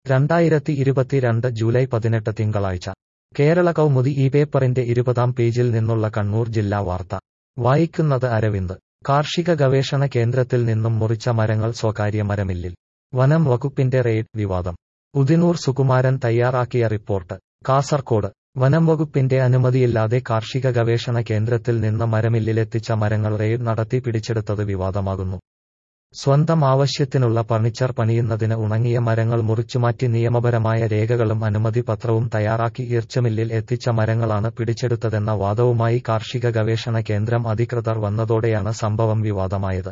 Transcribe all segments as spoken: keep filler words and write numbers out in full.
രണ്ടായിരത്തി ഇരുപത്തിരണ്ട് ജൂലൈ പതിനെട്ട് തിങ്കളാഴ്ച കേരള കൗമുദി ഈ പേപ്പറിന്റെ ഇരുപതാം പേജിൽ നിന്നുള്ള കണ്ണൂർ ജില്ലാ വാർത്ത വായിക്കുന്നത് അരവിന്ദ്. കാർഷിക ഗവേഷണ കേന്ദ്രത്തിൽ നിന്നും മുറിച്ച മരങ്ങൾ സ്വകാര്യ മരമില്ലിൽ. വനം വകുപ്പിന്റെ റെയ്ഡ് വിവാദം. ഉദിനൂർ സുകുമാരൻ തയ്യാറാക്കിയ റിപ്പോർട്ട്. കാസർകോട് വനം വകുപ്പിന്റെ അനുമതിയില്ലാതെ കാർഷിക ഗവേഷണ കേന്ദ്രത്തിൽ നിന്ന് മരമില്ലിലെത്തിച്ച മരങ്ങൾ റെയ്ഡ് നടത്തി പിടിച്ചെടുത്തത് വിവാദമാകുന്നു. സ്വന്തം ആവശ്യത്തിനുള്ള ഫർണിച്ചർ പണിയുന്നതിന് ഉണങ്ങിയ മരങ്ങൾ മുറിച്ചുമാറ്റി നിയമപരമായ രേഖകളും അനുമതി പത്രവും തയ്യാറാക്കി ഈർച്ചമില്ലിൽ എത്തിച്ച മരങ്ങളാണ് പിടിച്ചെടുത്തതെന്ന വാദവുമായി കാർഷിക ഗവേഷണ കേന്ദ്രം അധികൃതർ വന്നതോടെയാണ് സംഭവം വിവാദമായത്.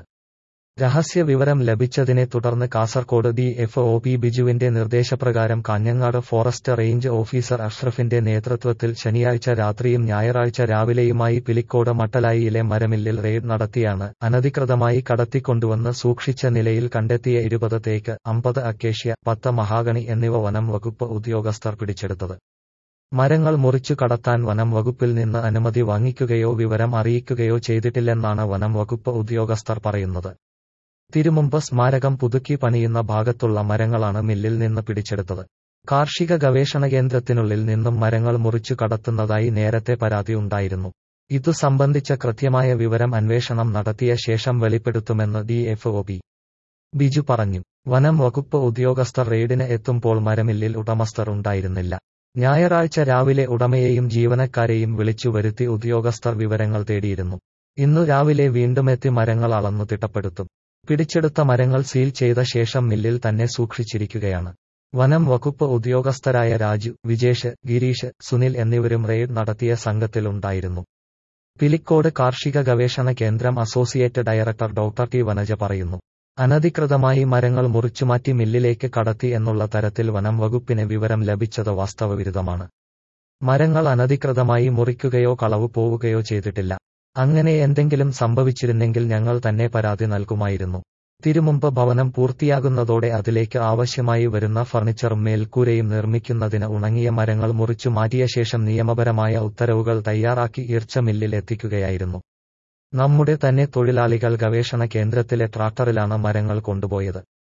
രഹസ്യ വിവരം ലഭിച്ചതിനെ തുടർന്ന് Kasaragod D F O P ബിജുവിന്റെ നിർദ്ദേശപ്രകാരം കാഞ്ഞങ്ങാട് ഫോറസ്റ്റ് റേഞ്ച് ഓഫീസർ അഷ്റഫിന്റെ നേതൃത്വത്തിൽ ശനിയാഴ്ച രാത്രിയും ഞായറാഴ്ച രാവിലെയുമായി പിലിക്കോട് മട്ടലായിയിലെ മരമില്ലിൽ റെയ്ഡ് നടത്തിയാണ് അനധികൃതമായി കടത്തിക്കൊണ്ടുവന്ന് സൂക്ഷിച്ച നിലയിൽ കണ്ടെത്തിയ ഇരുപത് തേക്ക്, അമ്പത് അക്കേഷ്യ, പത്ത് മഹാഗണി എന്നിവ വനം വകുപ്പ് ഉദ്യോഗസ്ഥർ പിടിച്ചെടുത്തത്. മരങ്ങൾ മുറിച്ചു കടത്താൻ വനം വകുപ്പിൽ നിന്ന് അനുമതി വാങ്ങിക്കുകയോ വിവരം അറിയിക്കുകയോ ചെയ്തിട്ടില്ലെന്നാണ് വനം വകുപ്പ് ഉദ്യോഗസ്ഥർ പറയുന്നത്. തിരുമുമ്പ് സ്മാരകം പുതുക്കി പണിയുന്ന ഭാഗത്തുള്ള മരങ്ങളാണ് മില്ലിൽ നിന്ന് പിടിച്ചെടുത്തത്. കാർഷിക ഗവേഷണ കേന്ദ്രത്തിനുള്ളിൽ നിന്നും മരങ്ങൾ മുറിച്ചു കടത്തുന്നതായി നേരത്തെ പരാതി ഉണ്ടായിരുന്നു. ഇതു സംബന്ധിച്ച കൃത്യമായ വിവരം അന്വേഷണം നടത്തിയ ശേഷം വെളിപ്പെടുത്തുമെന്ന് D F O P Biju പറഞ്ഞു. വനം വകുപ്പ് ഉദ്യോഗസ്ഥർ റെയ്ഡിന് എത്തുമ്പോൾ മരമില്ലിൽ ഉടമസ്ഥർ ഉണ്ടായിരുന്നില്ല. ഞായറാഴ്ച രാവിലെ ഉടമയെയും ജീവനക്കാരെയും വിളിച്ചു വരുത്തി ഉദ്യോഗസ്ഥർ വിവരങ്ങൾ തേടിയിരുന്നു. ഇന്നു രാവിലെ വീണ്ടുമെത്തി മരങ്ങൾ അളന്നു തിട്ടപ്പെടുത്തും. പിടിച്ചെടുത്ത മരങ്ങൾ സീൽ ചെയ്ത ശേഷം മില്ലിൽ തന്നെ സൂക്ഷിച്ചിരിക്കുകയാണ്. വനം വകുപ്പ് ഉദ്യോഗസ്ഥരായ രാജു, വിജേഷ്, ഗിരീഷ്, സുനിൽ എന്നിവരും റെയ്ഡ് നടത്തിയ സംഘത്തിലുണ്ടായിരുന്നു. പിലിക്കോട് കാർഷിക ഗവേഷണ കേന്ദ്രം associate director doctor T Vanaja പറയുന്നു. അനധികൃതമായി മരങ്ങൾ മുറിച്ചുമാറ്റി മില്ലിലേക്ക് കടത്തി എന്നുള്ള തരത്തിൽ വനം വകുപ്പിന് വിവരം ലഭിച്ചത് വാസ്തവവിരുദ്ധമാണ്. മരങ്ങൾ അനധികൃതമായി മുറിക്കുകയോ കളവു പോവുകയോ ചെയ്തിട്ടില്ല. അങ്ങനെ എന്തെങ്കിലും സംഭവിച്ചിരുന്നെങ്കിൽ ഞങ്ങൾ തന്നെ പരാതി നൽകുമായിരുന്നു. തിരുമുമ്പ് ഭവനം പൂർത്തിയാകുന്നതോടെ അതിലേക്ക് ആവശ്യമായി വരുന്ന ഫർണിച്ചറും മേൽക്കൂരയും നിർമ്മിക്കുന്നതിന് ഉണങ്ങിയ മരങ്ങൾ മുറിച്ചു മാറ്റിയ ശേഷം നിയമപരമായ ഉത്തരവുകൾ തയ്യാറാക്കി ഈർച്ച മില്ലിൽ എത്തിക്കുകയായിരുന്നു. നമ്മുടെ തന്നെ തൊഴിലാളികൾ ഗവേഷണ കേന്ദ്രത്തിലെ ട്രാക്ടറിലാണ് മരങ്ങൾ കൊണ്ടുപോയത്.